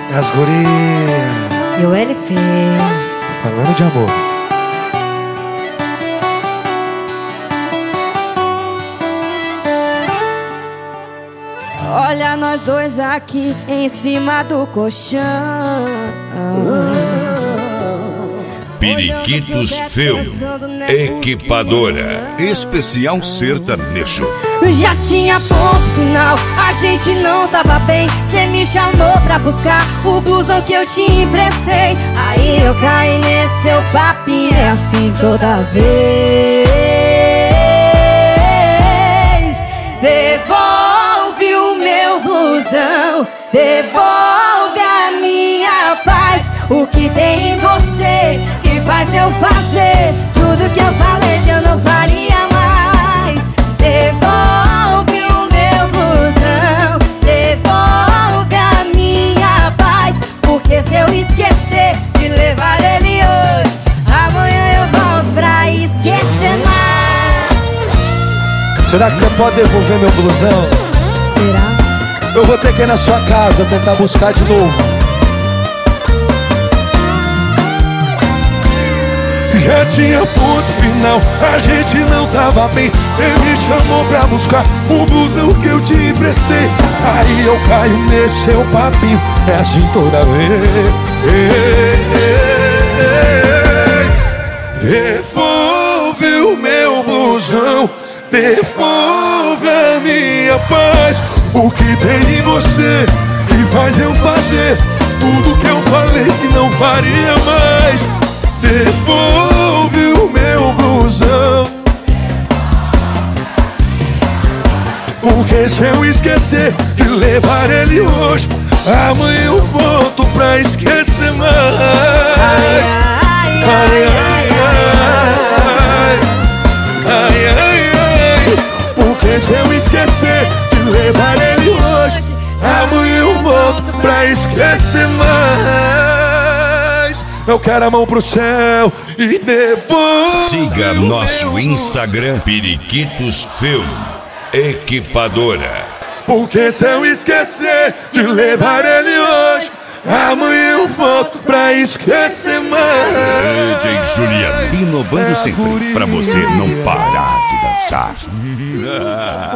As gurias. E o LP. Falando de amor. Olha nós dois aqui em cima do colchão. Periquitos Film, equipadora, especial sertanejo. Já tinha ponto final, a gente não tava bem. Cê me chamou pra buscar o blusão que eu te emprestei. Aí eu caí nesse seu papinho, é assim toda vez. Devolve o meu blusão, devolve a minha paz. O que tem em você que faz eu fazer tudo que eu falei que eu não faria mais. Devolve o meu blusão, devolve a minha paz. Porque se eu esquecer de levar ele hoje, amanhã eu volto pra esquecer mais. Será que você pode devolver meu blusão? Será? Eu vou ter que ir na sua casa tentar buscar de novo. Já tinha ponto final, a gente não tava bem. Cê me chamou pra buscar o blusão que eu te emprestei. Aí eu caio nesse seu papinho, é assim toda vez. Devolve o meu blusão, devolve a minha paz. O que tem em você que faz eu fazer tudo que eu falei que não faria mais. Devolve o meu blusão, porque se eu esquecer de levar ele hoje, amanhã eu volto pra esquecer mais. Ai, ai, ai, ai, ai, ai. Porque se eu esquecer de levar ele hoje, amanhã eu volto pra esquecer mais. Eu quero a mão pro céu e devolve. Siga nosso Instagram, Periquitos Film, equipadora. Porque se eu esquecer de levar ele hoje, amanhã eu volto pra esquecer mais. DJ Juliano, inovando sempre pra você não parar de dançar.